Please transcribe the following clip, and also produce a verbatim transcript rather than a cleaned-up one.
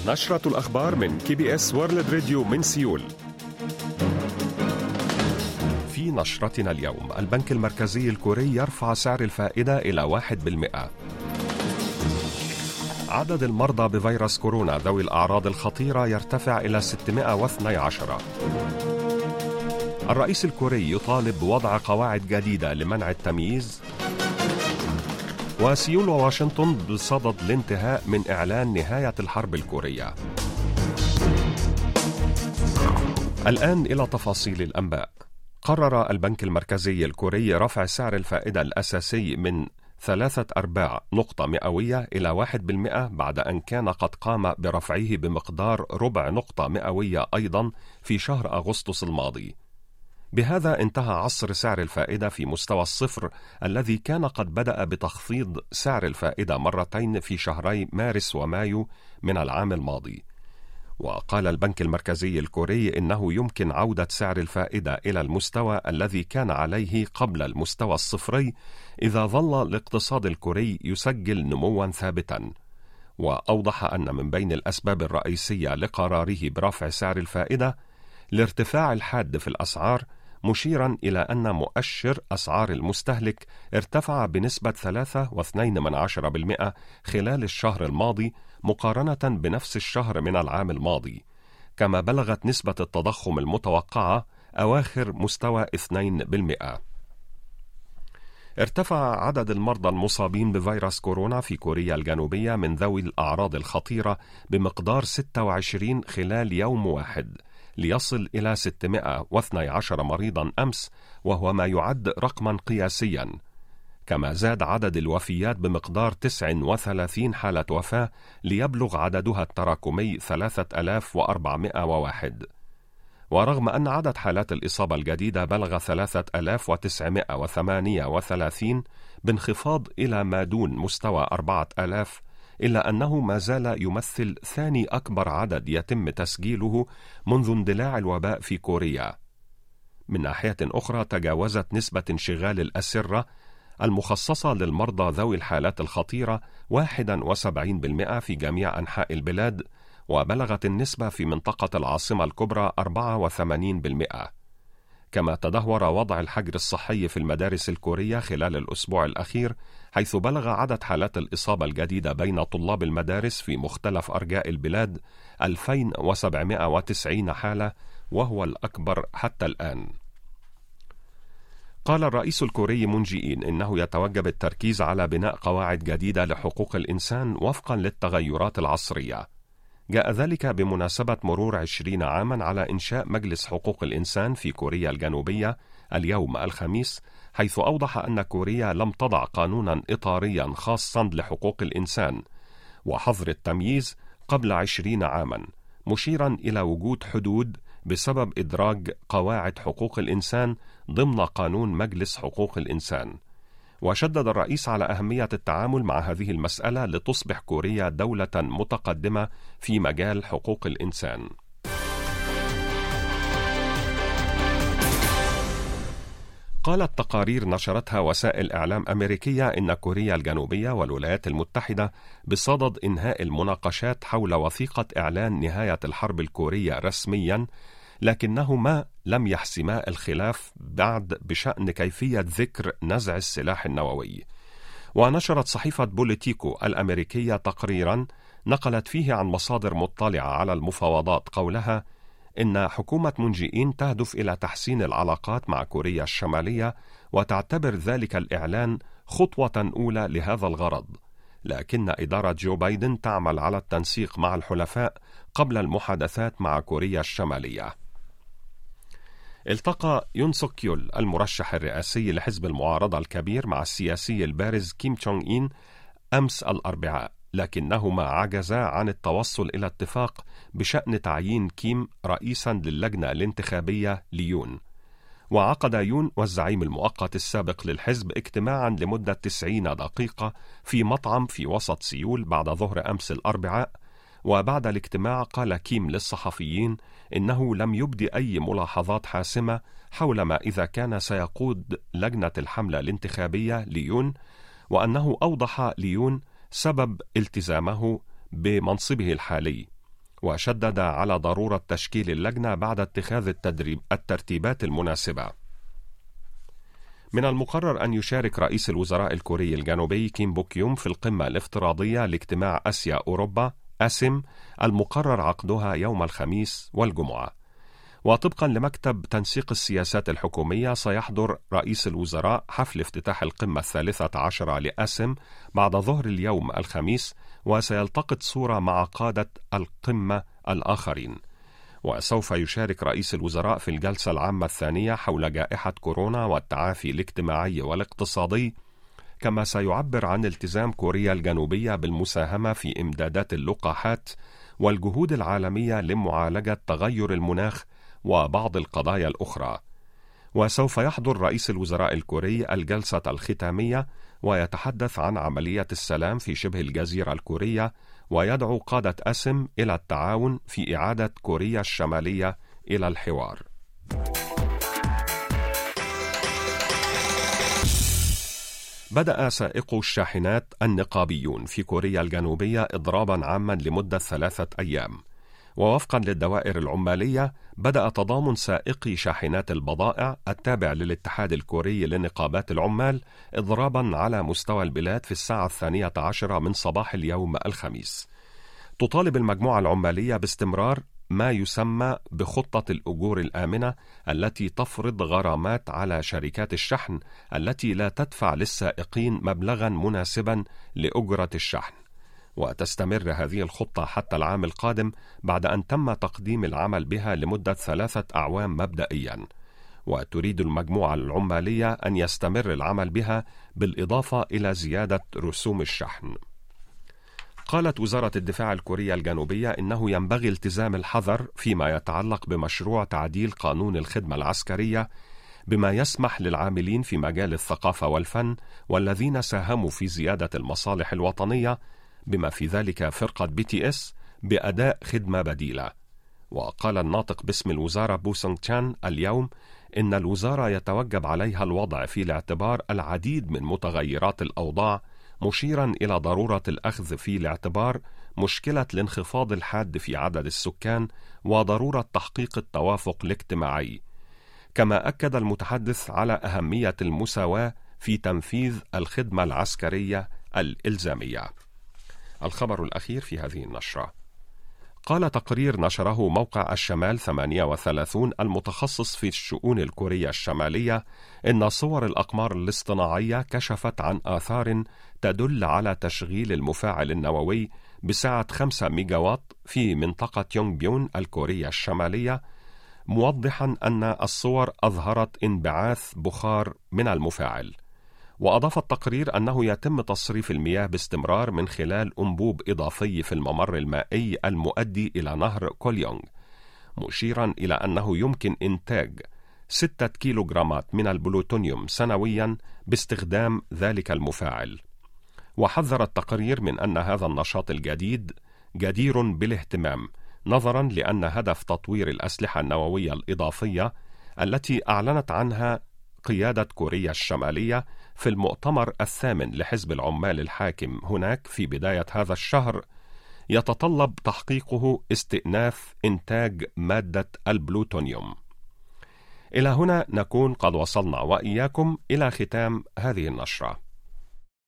نشرة الأخبار من كي بي إس وورلد راديو من سيول. في نشرتنا اليوم، البنك المركزي الكوري يرفع سعر الفائدة إلى واحد بالمئة. عدد المرضى بفيروس كورونا ذوي الأعراض الخطيرة يرتفع إلى ستمائة واثني عشر. الرئيس الكوري يطالب بوضع قواعد جديدة لمنع التمييز. وسيول وواشنطن بصدد الانتهاء من إعلان نهاية الحرب الكورية. الآن إلى تفاصيل الأنباء. قرر البنك المركزي الكوري رفع سعر الفائدة الأساسي من ثلاثة أرباع نقطة مئوية إلى واحد بالمئة بعد أن كان قد قام برفعه بمقدار ربع نقطة مئوية أيضا في شهر أغسطس الماضي. بهذا انتهى عصر سعر الفائدة في مستوى الصفر الذي كان قد بدأ بتخفيض سعر الفائدة مرتين في شهري مارس ومايو من العام الماضي. وقال البنك المركزي الكوري إنه يمكن عودة سعر الفائدة إلى المستوى الذي كان عليه قبل المستوى الصفري إذا ظل الاقتصاد الكوري يسجل نموا ثابتا. وأوضح أن من بين الأسباب الرئيسية لقراره برفع سعر الفائدة الارتفاع الحاد في الأسعار، مشيرا إلى أن مؤشر أسعار المستهلك ارتفع بنسبة ثلاثة فاصلة اثنين بالمئة خلال الشهر الماضي مقارنة بنفس الشهر من العام الماضي، كما بلغت نسبة التضخم المتوقعة أواخر مستوى اثنين بالمئة. ارتفع عدد المرضى المصابين بفيروس كورونا في كوريا الجنوبية من ذوي الأعراض الخطيرة بمقدار ستة وعشرين خلال يوم واحد، ليصل إلى ستمائة واثني عشر مريضا أمس، وهو ما يعد رقما قياسيا. كما زاد عدد الوفيات بمقدار تسعة وثلاثين حالة وفاة ليبلغ عددها التراكمي ثلاثة آلاف وأربعمائة وواحد. ورغم أن عدد حالات الإصابة الجديدة بلغ ثلاثة آلاف وتسعمائة وثمانية وثلاثين بانخفاض إلى ما دون مستوى أربعة آلاف، إلا أنه ما زال يمثل ثاني أكبر عدد يتم تسجيله منذ اندلاع الوباء في كوريا. من ناحية أخرى، تجاوزت نسبة انشغال الأسرة المخصصة للمرضى ذوي الحالات الخطيرة واحد وسبعين بالمئة في جميع أنحاء البلاد، وبلغت النسبة في منطقة العاصمة الكبرى أربعة وثمانين بالمئة. كما تدهور وضع الحجر الصحي في المدارس الكورية خلال الأسبوع الأخير، حيث بلغ عدد حالات الإصابة الجديدة بين طلاب المدارس في مختلف أرجاء البلاد ألفين وسبعمائة وتسعين حالة، وهو الأكبر حتى الآن. قال الرئيس الكوري مون جي إن إنه يتوجب التركيز على بناء قواعد جديدة لحقوق الإنسان وفقا للتغيرات العصرية. جاء ذلك بمناسبة مرور عشرين عاما على إنشاء مجلس حقوق الإنسان في كوريا الجنوبية اليوم الخميس، حيث أوضح أن كوريا لم تضع قانونا إطاريا خاصا لحقوق الإنسان وحظر التمييز قبل عشرين عاما، مشيرا إلى وجود حدود بسبب إدراج قواعد حقوق الإنسان ضمن قانون مجلس حقوق الإنسان. وشدد الرئيس على أهمية التعامل مع هذه المسألة لتصبح كوريا دولة متقدمة في مجال حقوق الإنسان. قالت تقارير نشرتها وسائل إعلام أمريكية إن كوريا الجنوبية والولايات المتحدة بصدد إنهاء المناقشات حول وثيقة إعلان نهاية الحرب الكورية رسميا، لكنهما لم يحسما الخلاف بعد بشأن كيفية ذكر نزع السلاح النووي. ونشرت صحيفة بوليتيكو الأمريكية تقريرا نقلت فيه عن مصادر مطلعة على المفاوضات قولها إن حكومة مون جي إن تهدف إلى تحسين العلاقات مع كوريا الشمالية، وتعتبر ذلك الإعلان خطوة أولى لهذا الغرض، لكن إدارة جو بايدن تعمل على التنسيق مع الحلفاء قبل المحادثات مع كوريا الشمالية. التقى يون سوك يول المرشح الرئاسي لحزب المعارضة الكبير مع السياسي البارز كيم تشونغ إين أمس الأربعاء، لكنهما عجزا عن التوصل إلى اتفاق بشأن تعيين كيم رئيسا للجنة الانتخابية ليون. وعقد يون والزعيم المؤقت السابق للحزب اجتماعا لمدة تسعين دقيقة في مطعم في وسط سيول بعد ظهر أمس الأربعاء. وبعد الاجتماع قال كيم للصحفيين إنه لم يبدي أي ملاحظات حاسمة حول ما إذا كان سيقود لجنة الحملة الانتخابية ليون، وأنه أوضح ليون سبب التزامه بمنصبه الحالي، وشدد على ضرورة تشكيل اللجنة بعد اتخاذ التدريب الترتيبات المناسبة. من المقرر أن يشارك رئيس الوزراء الكوري الجنوبي كيم بوك يوم في القمة الافتراضية لاجتماع آسيا أوروبا أسم المقرر عقدها يوم الخميس والجمعة. وطبقا لمكتب تنسيق السياسات الحكومية سيحضر رئيس الوزراء حفل افتتاح القمة الثالثة عشرة لأسم بعد ظهر اليوم الخميس، وسيلتقط صورة مع قادة القمة الآخرين. وسوف يشارك رئيس الوزراء في الجلسة العامة الثانية حول جائحة كورونا والتعافي الاجتماعي والاقتصادي، كما سيعبر عن التزام كوريا الجنوبية بالمساهمة في إمدادات اللقاحات والجهود العالمية لمعالجة تغير المناخ وبعض القضايا الأخرى. وسوف يحضر رئيس الوزراء الكوري الجلسة الختامية ويتحدث عن عملية السلام في شبه الجزيرة الكورية، ويدعو قادة أسم إلى التعاون في إعادة كوريا الشمالية إلى الحوار. بدأ سائقو الشاحنات النقابيون في كوريا الجنوبية إضرابا عاما لمدة ثلاثة أيام. ووفقا للدوائر العمالية بدأ تضامن سائقي شاحنات البضائع التابع للاتحاد الكوري لنقابات العمال إضرابا على مستوى البلاد في الساعة الثانية عشرة من صباح اليوم الخميس. تطالب المجموعة العمالية باستمرار ما يسمى بخطة الأجور الآمنة، التي تفرض غرامات على شركات الشحن التي لا تدفع للسائقين مبلغا مناسبا لأجرة الشحن. وتستمر هذه الخطة حتى العام القادم بعد أن تم تقديم العمل بها لمدة ثلاثة أعوام مبدئيا. وتريد المجموعة العمالية أن يستمر العمل بها بالإضافة إلى زيادة رسوم الشحن. قالت وزارة الدفاع الكورية الجنوبية إنه ينبغي التزام الحذر فيما يتعلق بمشروع تعديل قانون الخدمة العسكرية، بما يسمح للعاملين في مجال الثقافة والفن والذين ساهموا في زيادة المصالح الوطنية بما في ذلك فرقة بي تي اس بأداء خدمة بديلة. وقال الناطق باسم الوزارة بو سونغ تشان اليوم إن الوزارة يتوجب عليها الوضع في الاعتبار العديد من متغيرات الأوضاع، مشيرا إلى ضرورة الأخذ في الاعتبار مشكلة الانخفاض الحاد في عدد السكان وضرورة تحقيق التوافق الاجتماعي. كما أكد المتحدث على أهمية المساواة في تنفيذ الخدمة العسكرية الإلزامية. الخبر الأخير في هذه النشرة. قال تقرير نشره موقع الشمال ثمانية وثلاثين المتخصص في الشؤون الكورية الشمالية إن صور الأقمار الاصطناعية كشفت عن آثار تدل على تشغيل المفاعل النووي بسعة خمسة ميجاوات في منطقة يونغ بيون الكورية الشمالية، موضحا أن الصور أظهرت انبعاث بخار من المفاعل. وأضاف التقرير أنه يتم تصريف المياه باستمرار من خلال أنبوب إضافي في الممر المائي المؤدي إلى نهر كوليونغ، مشيرا إلى أنه يمكن إنتاج ستة كيلوغرامات من البلوتونيوم سنويا باستخدام ذلك المفاعل. وحذر التقرير من أن هذا النشاط الجديد جدير بالاهتمام، نظرا لأن هدف تطوير الأسلحة النووية الإضافية التي أعلنت عنها قيادة كوريا الشمالية في المؤتمر الثامن لحزب العمال الحاكم هناك في بداية هذا الشهر يتطلب تحقيقه استئناف إنتاج مادة البلوتونيوم. إلى هنا نكون قد وصلنا وإياكم إلى ختام هذه النشرة.